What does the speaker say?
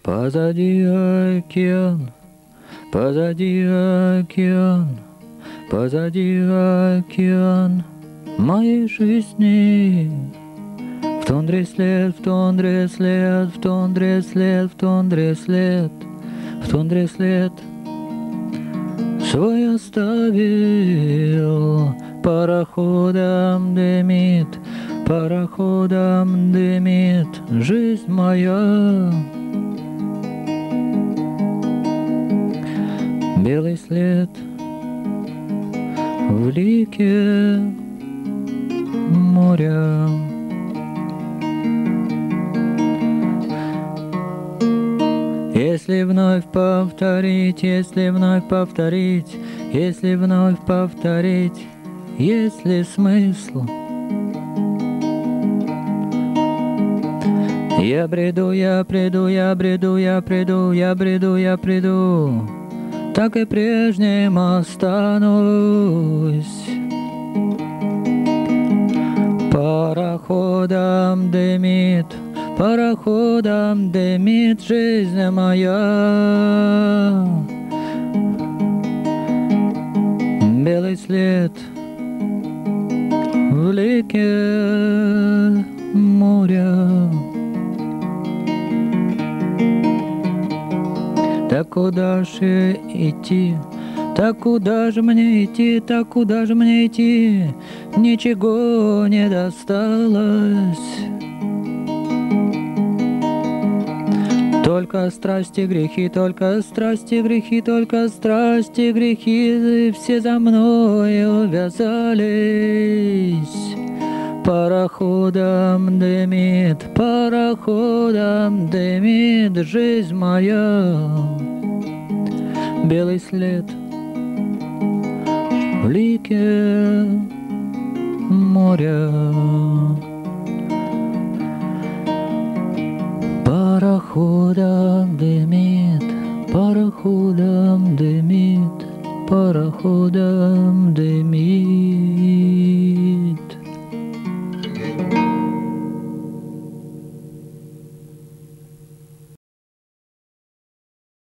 Позади океан, позади океан, позади океан моей жизни. В тундре след, в тундре след, в тундре след, в тундре след, в тундре след свой оставил. Пароходом дымит, пароходом дымит жизнь моя. Белый след в лике моря. Если вновь повторить, если вновь повторить, если вновь повторить, есть ли смысл? Я бреду, я приду, я бреду, я приду, я бреду, я приду, так и прежним останусь. Пароходом дымит, пароходом дымит жизнь моя. Белый след в лике моря. Так куда же идти? Так куда же мне идти? Так куда же мне идти? Ничего не досталось. Только страсти, грехи, только страсти, грехи, только страсти, грехи, все за мной увязались. Пароходом дымит, пароходом дымит жизнь моя. Белый след в лике моря. Пароходом дымит, пароходом дымит, пароходом дымит.